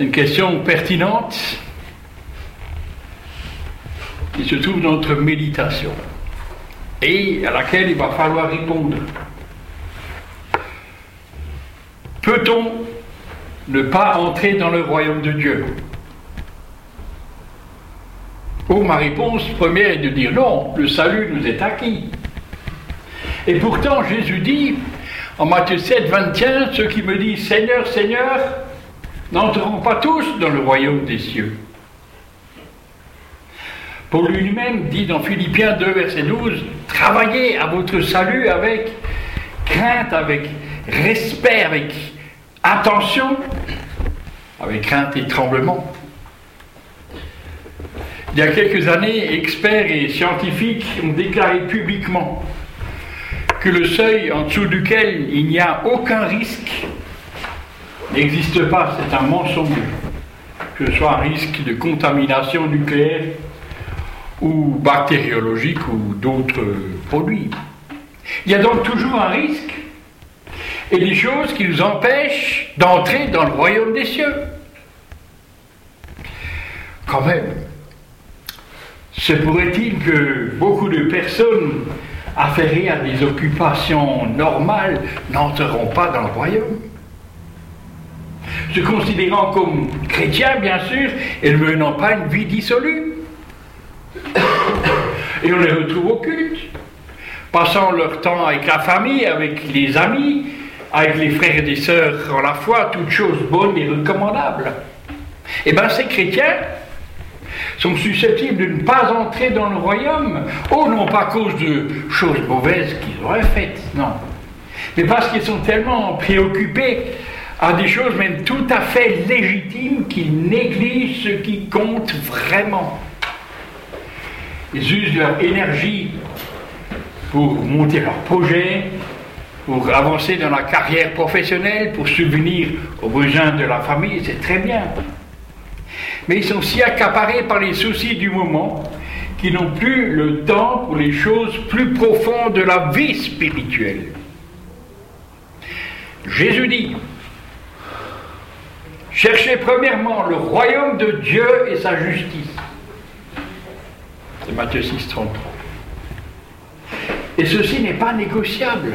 C'est une question pertinente qui se trouve dans notre méditation et à laquelle il va falloir répondre. Peut-on ne pas entrer dans le royaume de Dieu? Oh, ma réponse première est de dire non, le salut nous est acquis. Et pourtant, Jésus dit, en Matthieu 7, 21, ceux qui me disent Seigneur, Seigneur, n'entreront pas tous dans le royaume des cieux. Paul lui-même dit dans Philippiens 2, verset 12, travaillez à votre salut avec crainte, avec respect, avec attention, avec crainte et tremblement. Il y a quelques années, experts et scientifiques ont déclaré publiquement que le seuil en dessous duquel il n'y a aucun risque n'existe pas, c'est un mensonge, que ce soit un risque de contamination nucléaire ou bactériologique ou d'autres produits. Il y a donc toujours un risque et des choses qui nous empêchent d'entrer dans le royaume des cieux. Quand même, se pourrait-il que beaucoup de personnes affairées à des occupations normales n'entreront pas dans le royaume? Se considérant comme chrétiens, bien sûr, et ne menant pas une vie dissolue. Et on les retrouve au culte, passant leur temps avec la famille, avec les amis, avec les frères et les sœurs en la foi, toutes choses bonnes et recommandables. Eh bien, ces chrétiens sont susceptibles de ne pas entrer dans le royaume, non pas à cause de choses mauvaises qu'ils auraient faites, non, mais parce qu'ils sont tellement préoccupés à des choses même tout à fait légitimes qu'ils négligent ce qui compte vraiment. Ils usent leur énergie pour monter leur projet, pour avancer dans la carrière professionnelle, pour subvenir aux besoins de la famille, c'est très bien. Mais ils sont si accaparés par les soucis du moment qu'ils n'ont plus le temps pour les choses plus profondes de la vie spirituelle. Jésus dit, cherchez premièrement le royaume de Dieu et sa justice. C'est Matthieu 6, 33. Et ceci n'est pas négociable.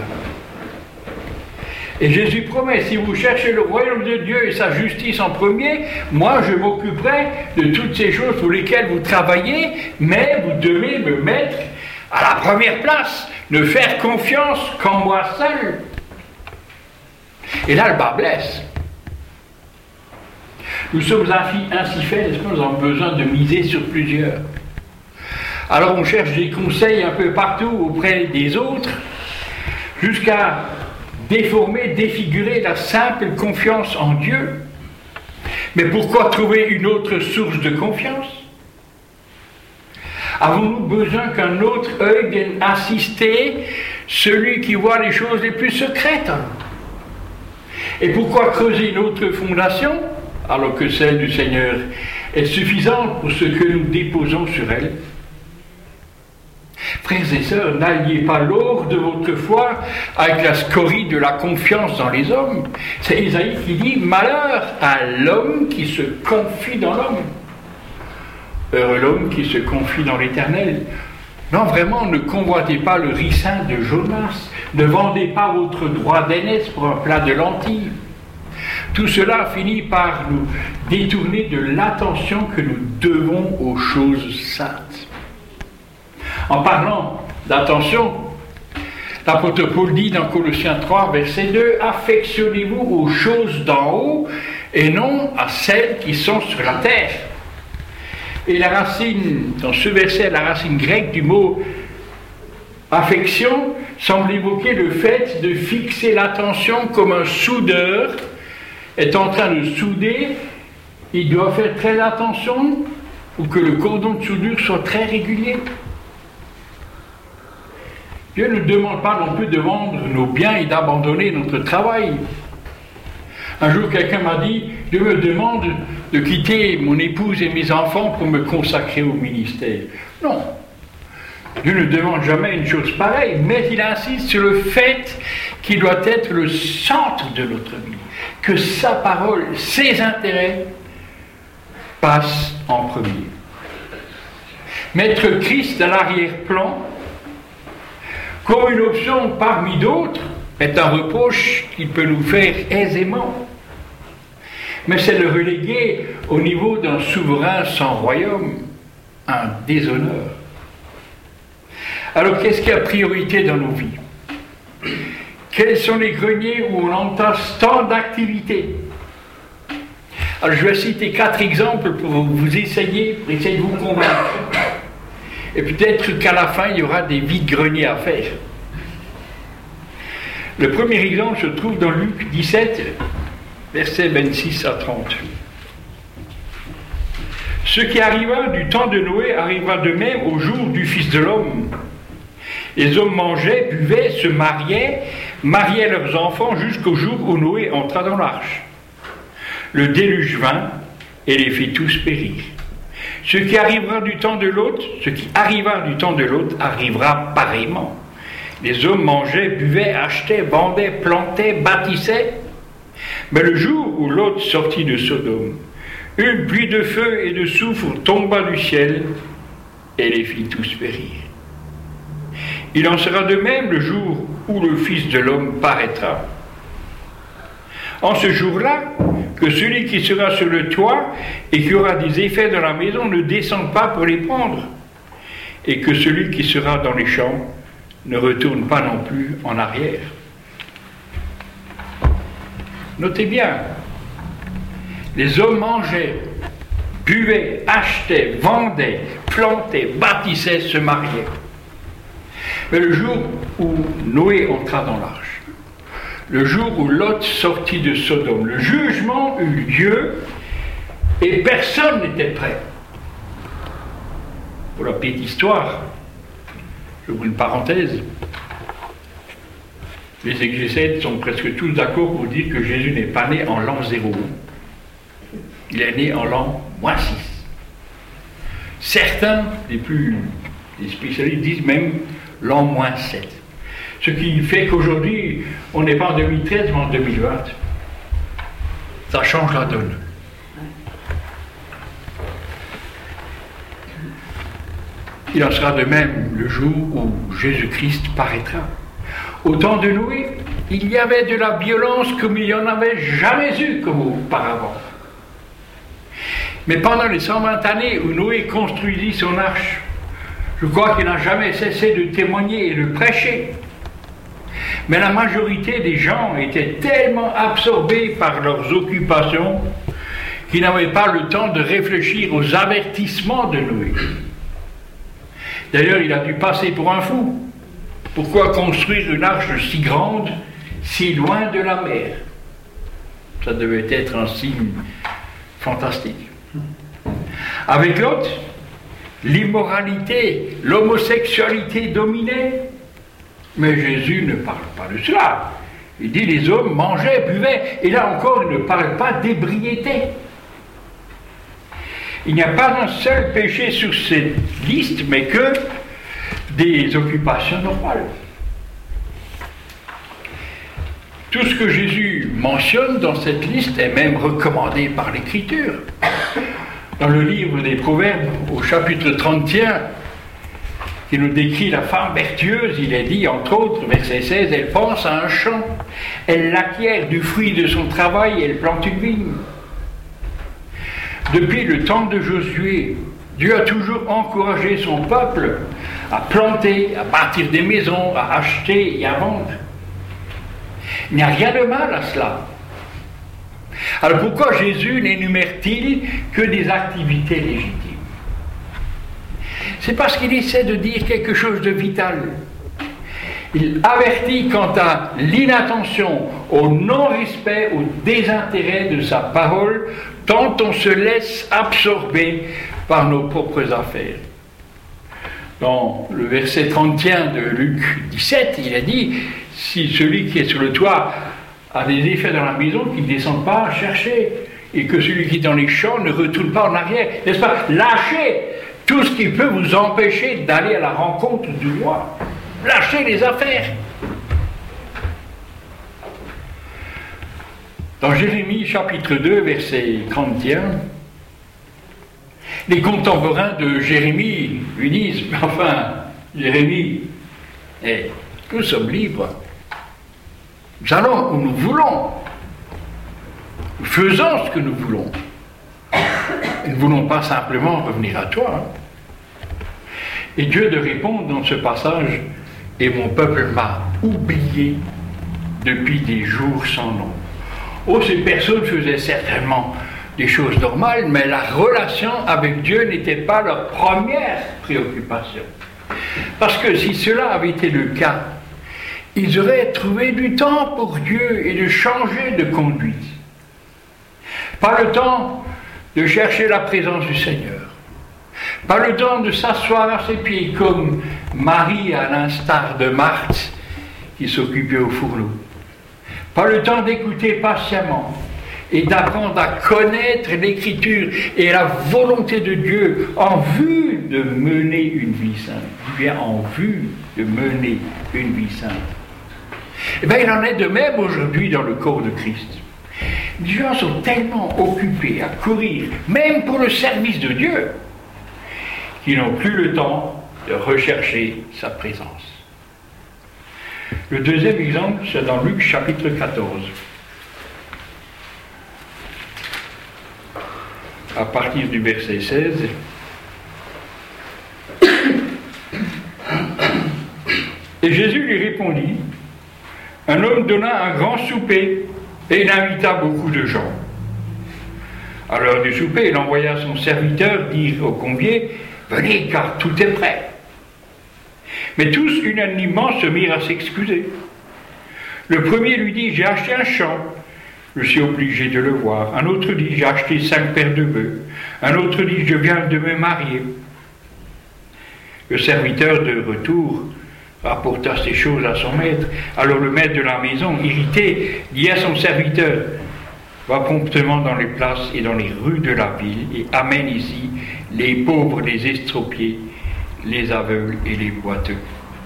Et Jésus promet, si vous cherchez le royaume de Dieu et sa justice en premier, moi je m'occuperai de toutes ces choses pour lesquelles vous travaillez, mais vous devez me mettre à la première place, ne faire confiance qu'en moi seul. Et là le bas blesse. Nous sommes ainsi faits, est-ce que nous avons besoin de miser sur plusieurs? Alors on cherche des conseils un peu partout auprès des autres, jusqu'à déformer, défigurer la simple confiance en Dieu. Mais pourquoi trouver une autre source de confiance? Avons-nous besoin qu'un autre œil vienne assister celui qui voit les choses les plus secrètes? Et pourquoi creuser une autre fondation alors que celle du Seigneur est suffisante pour ce que nous déposons sur elle? Frères et sœurs, n'alliez pas l'or de votre foi avec la scorie de la confiance dans les hommes. C'est Isaïe qui dit « Malheur à l'homme qui se confie dans l'homme. Heureux l'homme qui se confie dans l'Éternel. » Non, vraiment, ne convoitez pas le ricin de Jonas. Ne vendez pas votre droit d'aînesse pour un plat de lentilles. Tout cela finit par nous détourner de l'attention que nous devons aux choses saintes. En parlant d'attention, l'apôtre Paul dit dans Colossiens 3, verset 2, « Affectionnez-vous aux choses d'en haut et non à celles qui sont sur la terre. » Et la racine, dans ce verset, la racine grecque du mot « affection » semble évoquer le fait de fixer l'attention comme un soudeur est en train de souder. Il doit faire très attention pour que le cordon de soudure soit très régulier. Dieu ne nous demande pas non plus de vendre nos biens et d'abandonner notre travail. Un jour, quelqu'un m'a dit, Dieu me demande de quitter mon épouse et mes enfants pour me consacrer au ministère. Non, Dieu ne demande jamais une chose pareille, mais il insiste sur le fait qu'il doit être le centre de notre vie, que sa parole, ses intérêts passe en premier. Mettre Christ à l'arrière-plan, comme une option parmi d'autres, est un reproche qu'il peut nous faire aisément. Mais c'est le reléguer au niveau d'un souverain sans royaume, un déshonneur. Alors qu'est-ce qui a priorité dans nos vies? Quels sont les greniers où on entasse tant d'activités? Alors je vais citer 4 exemples pour vous essayer de vous convaincre. Et peut-être qu'à la fin, il y aura des vides-greniers à faire. Le premier exemple se trouve dans Luc 17, versets 26 à 30. Ce qui arriva du temps de Noé arriva de même au jour du Fils de l'homme. Les hommes mangeaient, buvaient, se mariaient leurs enfants jusqu'au jour où Noé entra dans l'arche. Le déluge vint et les fit tous périr. Ce qui arriva du temps de l'autre arrivera pareillement. Les hommes mangeaient, buvaient, achetaient, vendaient, plantaient, bâtissaient. Mais le jour où Lot sortit de Sodome, une pluie de feu et de soufre tomba du ciel et les fit tous périr. Il en sera de même le jour où le Fils de l'homme paraîtra. En ce jour-là, que celui qui sera sur le toit et qui aura des effets dans la maison ne descende pas pour les prendre, et que celui qui sera dans les champs ne retourne pas non plus en arrière. Notez bien, les hommes mangeaient, buvaient, achetaient, vendaient, plantaient, bâtissaient, se mariaient. Mais le jour où Noé entra dans l'arche, le jour où Lot sortit de Sodome, le jugement eut lieu et personne n'était prêt. Pour la petite histoire, j'ouvre une parenthèse, les exégètes sont presque tous d'accord pour dire que Jésus n'est pas né en l'an 0. Il est né en l'an -6. Certains, les spécialistes disent même l'an -7. Ce qui fait qu'aujourd'hui, on n'est pas en 2013, mais en 2020. Ça change la donne. Il en sera de même le jour où Jésus-Christ paraîtra. Au temps de Noé, il y avait de la violence comme il n'y en avait jamais eu comme auparavant. Mais pendant les 120 années où Noé construisit son arche, je crois qu'il n'a jamais cessé de témoigner et de prêcher. Mais la majorité des gens étaient tellement absorbés par leurs occupations qu'ils n'avaient pas le temps de réfléchir aux avertissements de Noé. D'ailleurs, il a dû passer pour un fou. Pourquoi construire une arche si grande, si loin de la mer? Ça devait être un signe fantastique. Avec Lot, l'immoralité, l'homosexualité dominaient. Mais Jésus ne parle pas de cela. Il dit les hommes mangeaient, buvaient. Et là encore, il ne parle pas d'ébriété. Il n'y a pas un seul péché sur cette liste, mais que des occupations normales. Tout ce que Jésus mentionne dans cette liste est même recommandé par l'Écriture. Dans le livre des Proverbes, au chapitre 31, qui nous décrit la femme vertueuse, il est dit, entre autres, verset 16, elle pense à un champ, elle l'acquiert du fruit de son travail, elle plante une vigne. Depuis le temps de Josué, Dieu a toujours encouragé son peuple à planter, à bâtir des maisons, à acheter et à vendre. Il n'y a rien de mal à cela. Alors pourquoi Jésus n'énumère-t-il que des activités légitimes? C'est parce qu'il essaie de dire quelque chose de vital. Il avertit quant à l'inattention, au non-respect, au désintérêt de sa parole, tant on se laisse absorber par nos propres affaires. Dans le verset 31 de Luc 17, il a dit, si celui qui est sur le toit a des effets dans la maison, qu'il ne descende pas chercher, et que celui qui est dans les champs ne retourne pas en arrière. N'est-ce pas? Lâchez tout ce qui peut vous empêcher d'aller à la rencontre du roi. Lâchez les affaires. Dans Jérémie chapitre 2, verset 31, Les contemporains de Jérémie lui disent, mais enfin, Jérémie, nous sommes libres. Nous allons où nous voulons. Nous faisons ce que nous voulons. Nous ne voulons pas simplement revenir à toi. Et Dieu de répondre dans ce passage, et mon peuple m'a oublié depuis des jours sans nom. Oh, ces personnes faisaient certainement des choses normales, mais la relation avec Dieu n'était pas leur première préoccupation. Parce que si cela avait été le cas, ils auraient trouvé du temps pour Dieu et de changer de conduite. Pas le temps de chercher la présence du Seigneur. Pas le temps de s'asseoir à ses pieds comme Marie à l'instar de Marthe qui s'occupait au fourneau. Pas le temps d'écouter patiemment et d'apprendre à connaître l'Écriture et la volonté de Dieu en vue de mener une vie sainte. Bien en vue de mener une vie sainte. Eh bien, il en est de même aujourd'hui dans le corps de Christ. Les gens sont tellement occupés à courir, même pour le service de Dieu, qu'ils n'ont plus le temps de rechercher sa présence. Le deuxième exemple, c'est dans Luc chapitre 14. À partir du verset 16. Et Jésus lui répondit, un homme donna un grand souper et il invita beaucoup de gens. À l'heure du souper, il envoya son serviteur dire aux conviés, venez car tout est prêt. Mais tous unanimement se mirent à s'excuser. Le premier lui dit, j'ai acheté un champ, je suis obligé de le voir. Un autre dit, j'ai acheté 5 paires de bœufs. Un autre dit, je viens de me marier. Le serviteur de retour rapporta ces choses à son maître. Alors le maître de la maison, irrité, dit à son serviteur, va promptement dans les places et dans les rues de la ville et amène ici les pauvres, les estropiés, les aveugles et les boiteux.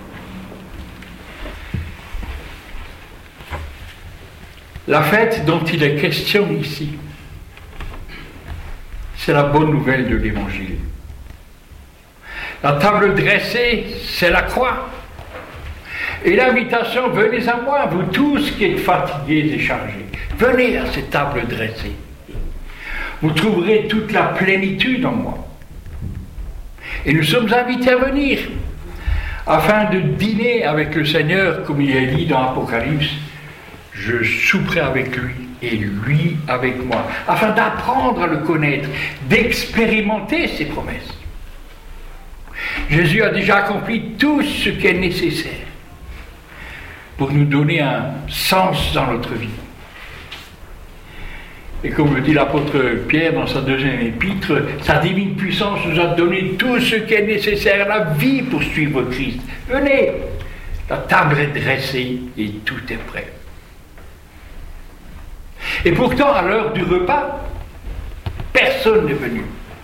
La fête dont il est question ici, c'est la bonne nouvelle de l'Évangile. La table dressée, c'est la croix. Et l'invitation, venez à moi, vous tous qui êtes fatigués et chargés. Venez à cette table dressée. Vous trouverez toute la plénitude en moi. Et nous sommes invités à venir, afin de dîner avec le Seigneur, comme il est dit dans l'Apocalypse. Je souperai avec lui et lui avec moi, afin d'apprendre à le connaître, d'expérimenter ses promesses. Jésus a déjà accompli tout ce qui est nécessaire pour nous donner un sens dans notre vie. Et comme le dit l'apôtre Pierre dans sa deuxième épître, sa divine puissance nous a donné tout ce qui est nécessaire à la vie pour suivre Christ. Venez, la table est dressée et tout est prêt. Et pourtant, à l'heure du repas, personne n'est venu.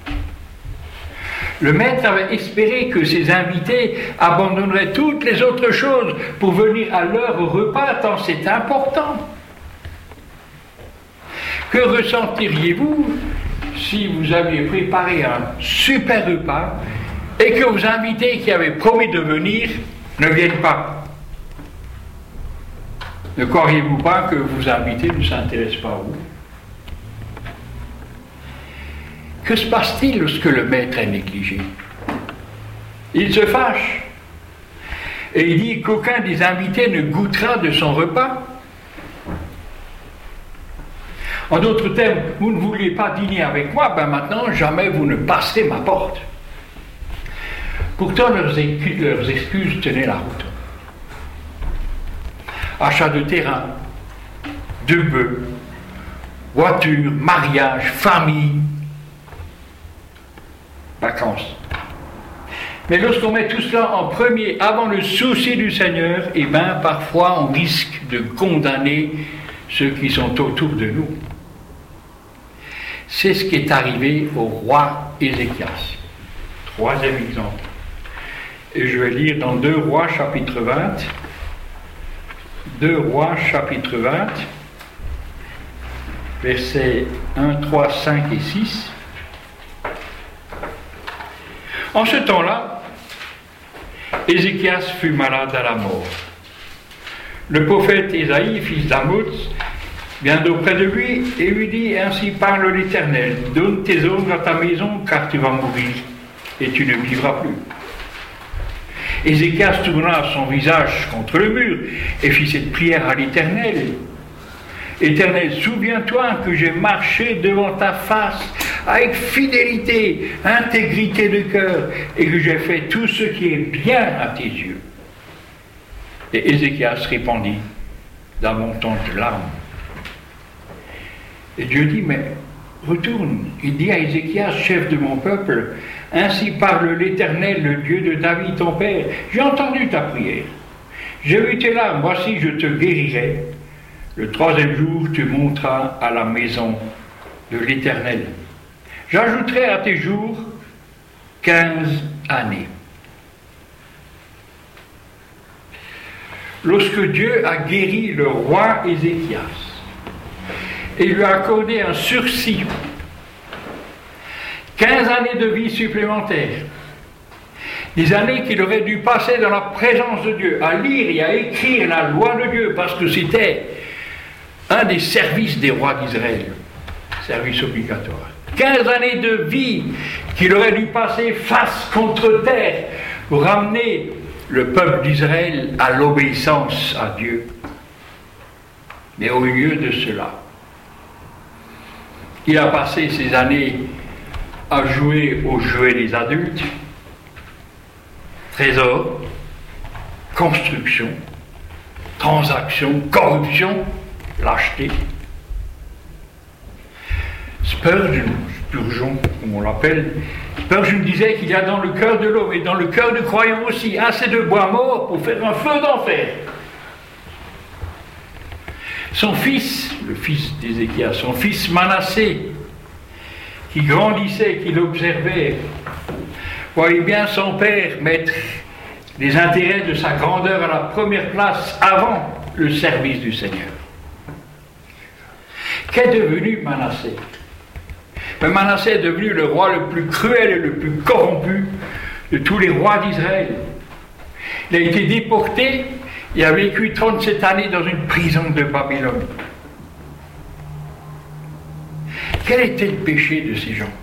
Le maître avait espéré que ses invités abandonneraient toutes les autres choses pour venir à l'heure au repas, tant c'est important. Que ressentiriez-vous si vous aviez préparé un super repas et que vos invités qui avaient promis de venir ne viennent pas? Ne croiriez-vous pas que vos invités ne s'intéressent pas à vous? Que se passe-t-il lorsque le maître est négligé? Il se fâche et il dit qu'aucun des invités ne goûtera de son repas. En d'autres termes, vous ne vouliez pas dîner avec moi, ben maintenant jamais vous ne passerez ma porte. Pourtant leurs excuses tenaient la route. Achat de terrain, de bœufs, voiture, mariage, famille, vacances. Mais lorsqu'on met tout cela en premier, avant le souci du Seigneur, eh bien parfois on risque de condamner ceux qui sont autour de nous. C'est ce qui est arrivé au roi Ézéchias. Troisième exemple. Et je vais lire dans 2 Rois chapitre 20. 2 Rois chapitre 20, versets 1, 3, 5 et 6. En ce temps-là, Ézéchias fut malade à la mort. Le prophète Ésaïe, fils d'Amoz, vient auprès de lui et lui dit: ainsi parle l'Éternel, donne tes ongles à ta maison, car tu vas mourir et tu ne vivras plus. Ézéchias tourna son visage contre le mur et fit cette prière à l'Éternel: Éternel, souviens-toi que j'ai marché devant ta face avec fidélité, intégrité de cœur, et que j'ai fait tout ce qui est bien à tes yeux. Et Ézéchias répondit d'abondantes larmes. Et Dieu dit: mais retourne. Il dit à Ézéchias, chef de mon peuple: ainsi parle l'Éternel, le Dieu de David ton père. J'ai entendu ta prière. J'ai vu tes larmes, voici je te guérirai. Le troisième jour, tu monteras à la maison de l'Éternel. J'ajouterai à tes jours 15 années. Lorsque Dieu a guéri le roi Ézéchias et lui a accordé un sursis, 15 années de vie supplémentaires, des années qu'il aurait dû passer dans la présence de Dieu, à lire et à écrire la loi de Dieu, parce que c'était un des services des rois d'Israël, service obligatoire. 15 années de vie qu'il aurait dû passer face contre terre pour ramener le peuple d'Israël à l'obéissance à Dieu. Mais au lieu de cela, il a passé ces années à jouer aux jouets des adultes, trésor, construction, transaction, corruption, lâcheté. Spurgeon, comme on l'appelle, Spurgeon disait qu'il y a dans le cœur de l'homme et dans le cœur du croyant aussi assez de bois mort pour faire un feu d'enfer. Son fils, le fils d'Ézéchias, son fils Manassé, qui grandissait, qui l'observait, voyait bien son père mettre les intérêts de sa grandeur à la première place avant le service du Seigneur. Qu'est devenu Manassé? Mais Manassé est devenu le roi le plus cruel et le plus corrompu de tous les rois d'Israël. Il a été déporté et a vécu 37 années dans une prison de Babylone. Quel était le péché de ces gens?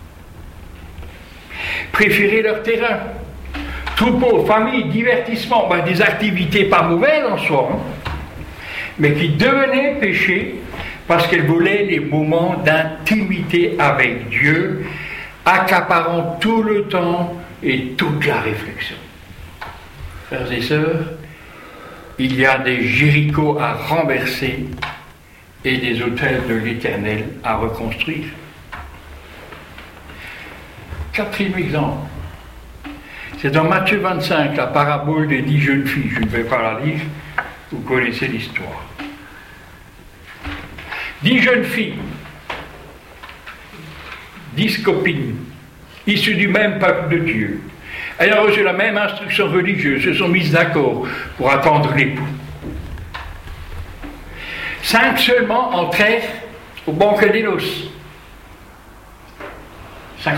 Préférer leur terrain, troupeau, famille, divertissement, des activités pas mauvaises en soi, mais qui devenaient péché parce qu'elles voulaient les moments d'intimité avec Dieu, accaparant tout le temps et toute la réflexion. Frères et sœurs, il y a des Jérichos à renverser et des autels de l'Éternel à reconstruire. Quatrième exemple, c'est dans Matthieu 25, la parabole des 10 jeunes filles. Je ne vais pas la lire, vous connaissez l'histoire. 10 jeunes filles, 10 copines, issues du même peuple de Dieu, ayant reçu la même instruction religieuse, se sont mises d'accord pour attendre l'époux. 5 seulement entrèrent au banquet des noces. 50%.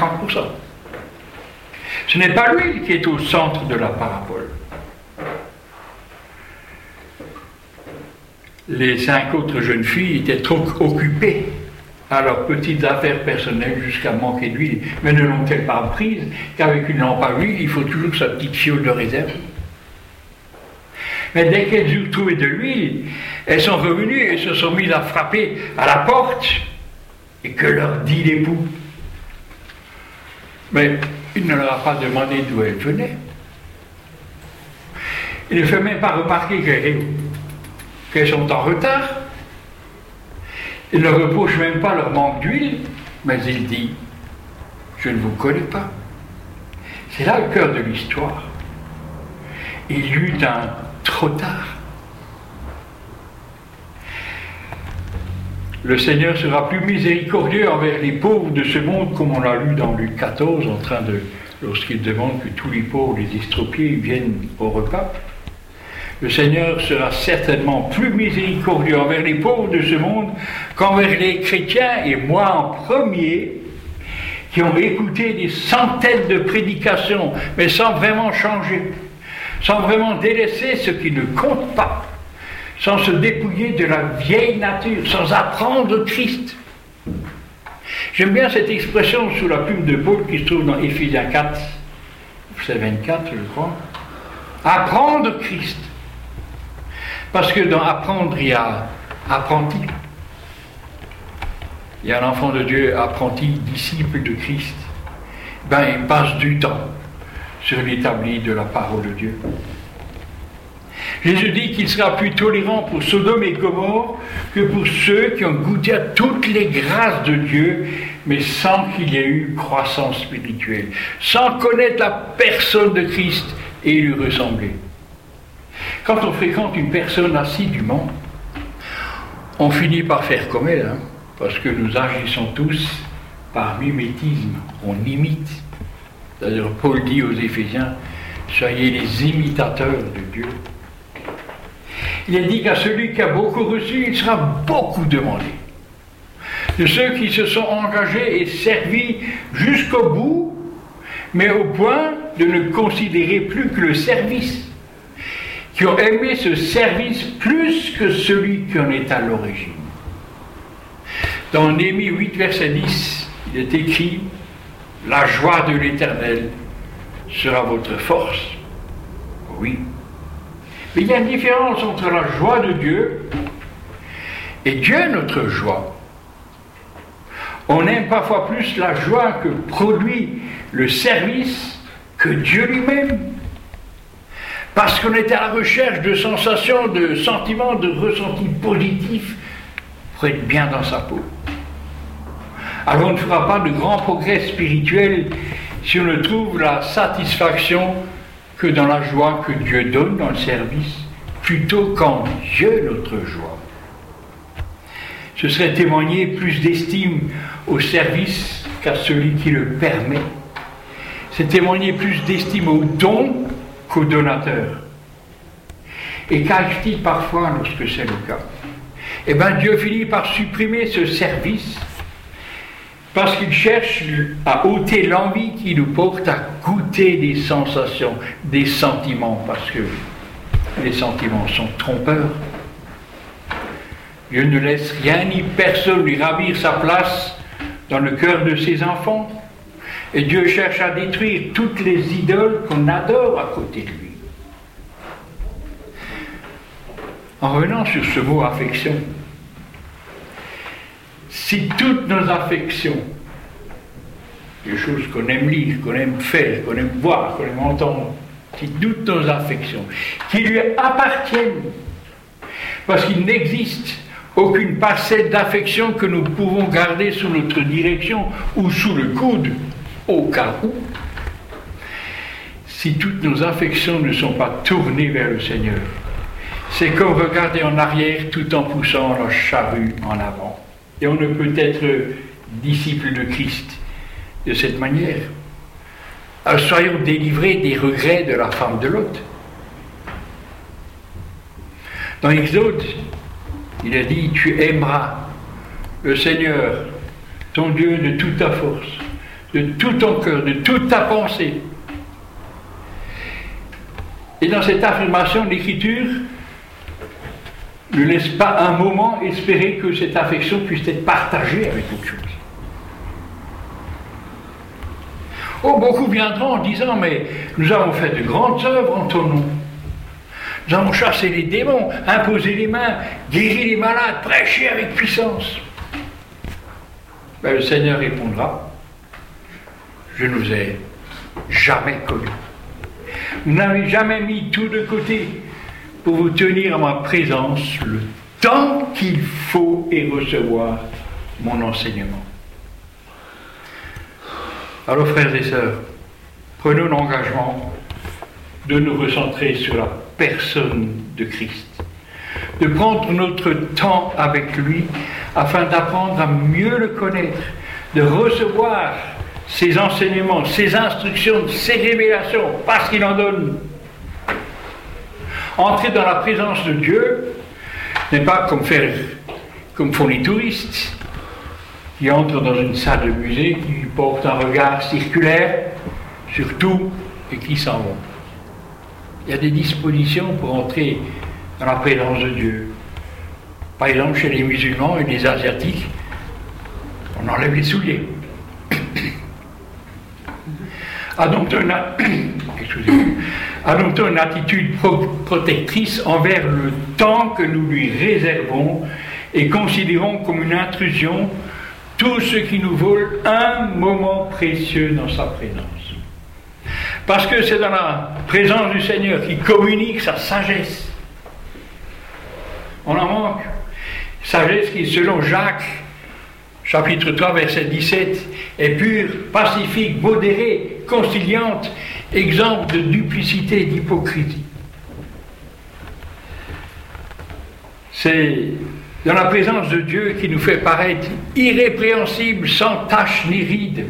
Ce n'est pas lui qui est au centre de la parabole. Les 5 autres jeunes filles étaient trop occupées à leurs petites affaires personnelles jusqu'à manquer d'huile. Mais ne l'ont-elles pas apprise qu'avec une lampe à huile, il faut toujours sa petite fiole de réserve? Mais dès qu'elles eurent trouvé de l'huile, elles sont revenues et se sont mises à frapper à la porte. Et que leur dit l'époux? Mais il ne leur a pas demandé d'où elles venaient. Il ne fait même pas remarquer qu'elles sont en retard. Il ne reproche même pas leur manque d'huile, mais il dit: je ne vous connais pas. C'est là le cœur de l'histoire. Il y eut un trop tard. Le Seigneur sera plus miséricordieux envers les pauvres de ce monde, comme on l'a lu dans Luc 14, lorsqu'il demande que tous les pauvres, les estropiés, viennent au repas. Le Seigneur sera certainement plus miséricordieux envers les pauvres de ce monde qu'envers les chrétiens, et moi en premier, qui ont écouté des centaines de prédications, mais sans vraiment changer, sans vraiment délaisser ce qui ne compte pas, sans se dépouiller de la vieille nature, sans apprendre Christ. J'aime bien cette expression sous la plume de Paul qui se trouve dans Éphésiens 4, verset 24, je crois. Apprendre Christ. Parce que dans apprendre, il y a apprenti. Il y a un enfant de Dieu, apprenti, disciple de Christ. Il passe du temps sur l'établi de la parole de Dieu. Jésus dit qu'il sera plus tolérant pour Sodome et Gomorrhe que pour ceux qui ont goûté à toutes les grâces de Dieu, mais sans qu'il y ait eu croissance spirituelle, sans connaître la personne de Christ et lui ressembler. Quand on fréquente une personne assidûment, on finit par faire comme elle, parce que nous agissons tous par mimétisme, on imite. C'est-à-dire, Paul dit aux Éphésiens, soyez les imitateurs de Dieu. Il est dit qu'à celui qui a beaucoup reçu, il sera beaucoup demandé. De ceux qui se sont engagés et servis jusqu'au bout, mais au point de ne considérer plus que le service, qui ont aimé ce service plus que celui qui en est à l'origine. Dans Néhémie 8, verset 10, il est écrit « La joie de l'Éternel sera votre force. » Oui. Mais il y a une différence entre la joie de Dieu et Dieu notre joie. On aime parfois plus la joie que produit le service que Dieu lui-même. Parce qu'on est à la recherche de sensations, de sentiments, de ressentis positifs pour être bien dans sa peau. Alors on ne fera pas de grands progrès spirituels si on ne trouve la satisfaction que dans la joie que Dieu donne dans le service, plutôt qu'en Dieu notre joie. Ce serait témoigner plus d'estime au service qu'à celui qui le permet. C'est témoigner plus d'estime au don qu'au donateur. Et qu'arrive-t-il parfois lorsque c'est le cas? Dieu finit par supprimer ce service parce qu'il cherche à ôter l'envie qui nous porte à goûter des sensations, des sentiments, parce que les sentiments sont trompeurs. Dieu ne laisse rien ni personne lui ravir sa place dans le cœur de ses enfants. Et Dieu cherche à détruire toutes les idoles qu'on adore à côté de lui. En revenant sur ce mot affection, si toutes nos affections, les choses qu'on aime lire, qu'on aime faire, qu'on aime voir, qu'on aime entendre, si toutes nos affections, qui lui appartiennent, parce qu'il n'existe aucune parcelle d'affection que nous pouvons garder sous notre direction ou sous le coude, au cas où, si toutes nos affections ne sont pas tournées vers le Seigneur, c'est comme regarder en arrière tout en poussant la charrue en avant. Et on ne peut être disciple de Christ de cette manière. Alors soyons délivrés des regrets de la femme de Lot. Dans Exode, il a dit, tu aimeras le Seigneur, ton Dieu, de toute ta force, de tout ton cœur, de toute ta pensée. Et dans cette affirmation, l'Écriture ne laisse pas un moment espérer que cette affection puisse être partagée avec autre chose. Oh, beaucoup viendront en disant, mais nous avons fait de grandes œuvres en ton nom. Nous avons chassé les démons, imposé les mains, guéri les malades, prêché avec puissance. Le Seigneur répondra, je ne vous ai jamais connus. Vous n'avez jamais mis tout de côté pour vous tenir à ma présence le temps qu'il faut et recevoir mon enseignement. Alors frères et sœurs, prenons l'engagement de nous recentrer sur la personne de Christ, de prendre notre temps avec lui afin d'apprendre à mieux le connaître, de recevoir ses enseignements, ses instructions, ses révélations, parce qu'il en donne. Entrer dans la présence de Dieu n'est pas comme font les touristes. qui entrent dans une salle de musée, qui portent un regard circulaire sur tout et qui s'en vont. Il y a des dispositions pour entrer dans la présence de Dieu. Par exemple, chez les musulmans et les asiatiques, on enlève les souliers. Adoptons une attitude protectrice envers le temps que nous lui réservons et considérons comme une intrusion tout ce qui nous vole un moment précieux dans sa présence. Parce que c'est dans la présence du Seigneur qu'il communique sa sagesse. On en manque. Sagesse qui, selon Jacques, chapitre 3, verset 17, est pure, pacifique, modérée, conciliante, exempte de duplicité et d'hypocrisie. C'est dans la présence de Dieu qui nous fait paraître irrépréhensibles, sans tache ni ride.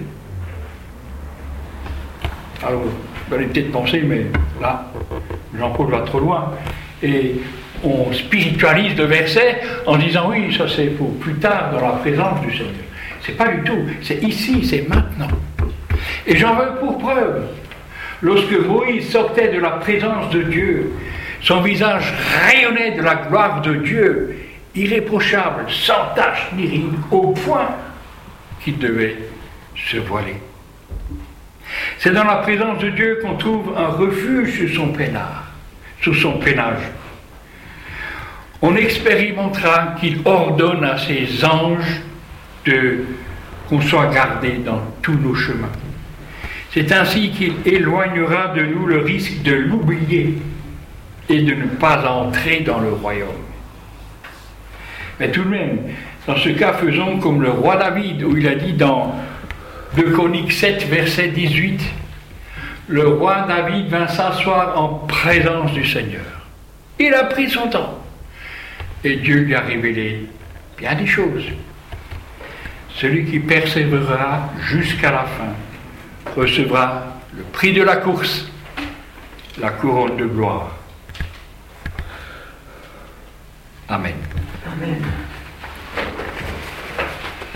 Alors, vous allez peut-être penser, mais là, Jean-Paul va trop loin. Et on spiritualise le verset en disant oui, ça c'est pour plus tard dans la présence du Seigneur. C'est pas du tout, c'est ici, c'est maintenant. Et j'en veux pour preuve. Lorsque Moïse sortait de la présence de Dieu, son visage rayonnait de la gloire de Dieu, irréprochable, sans tache ni ride, au point qu'il devait se voiler. C'est dans la présence de Dieu qu'on trouve un refuge sous son peinage. On expérimentera qu'il ordonne à ses anges qu'on soit gardé dans tous nos chemins. C'est ainsi qu'il éloignera de nous le risque de l'oublier et de ne pas entrer dans le royaume. Mais tout de même, dans ce cas, faisons comme le roi David, où il a dit dans 2 Chroniques 7, verset 18, le roi David vint s'asseoir en présence du Seigneur. Il a pris son temps. Et Dieu lui a révélé bien des choses. Celui qui persévérera jusqu'à la fin recevra le prix de la course, la couronne de gloire. Amen. Amen.